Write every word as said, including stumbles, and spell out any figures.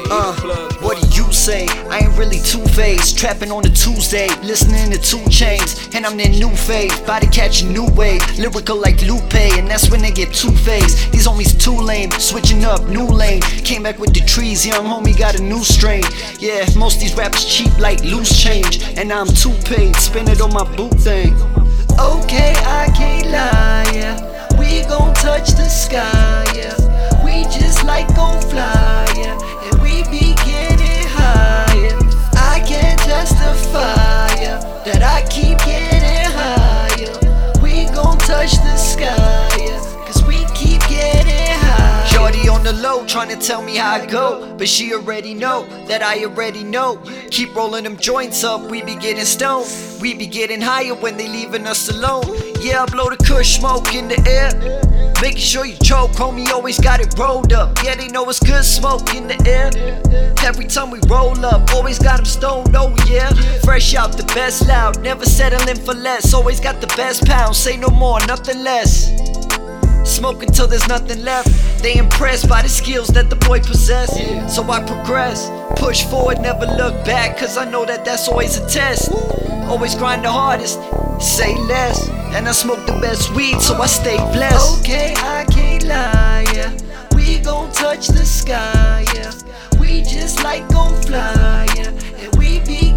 Uh, what do you say? I ain't really two-faced, trapping on a Tuesday, listening to two Chainz, and I'm in new faith, about to catch a new wave, lyrical like Lupe, and that's when they get two-faced. These homies too lame, switching up, new lane, came back with the trees, young homie got a new strain. Yeah, most of these rappers cheap like loose change, and I'm too paid, spend it on my boot thing. Okay, I can't lie, yeah, we gon' touch the sky, yeah, we just like gon' fly, yeah, and we be getting higher. I can't testify, yeah, that I keep getting higher. We gon' touch the sky, yeah, cause we keep getting higher. Shorty on the low, tryna tell me how I go, but she already know that I already know. Keep rolling them joints up, we be getting stoned. We be getting higher when they leaving us alone. Yeah, I blow the kush smoke in the air, making sure you choke, homie, always got it rolled up. Yeah, they know it's good smoke in the air. Every time we roll up, always got them stoned, oh yeah. Fresh out the best loud, never settling for less. Always got the best pound, say no more, nothing less. Smoke until there's nothing left. They impressed by the skills that the boy possess. So I progress, push forward, never look back, cause I know that that's always a test. Always grind the hardest, say less, and I smoke the best weed, so I stay blessed. Okay, I can't lie, yeah, we gon' touch the sky, yeah, we just like gon' fly, yeah, and we be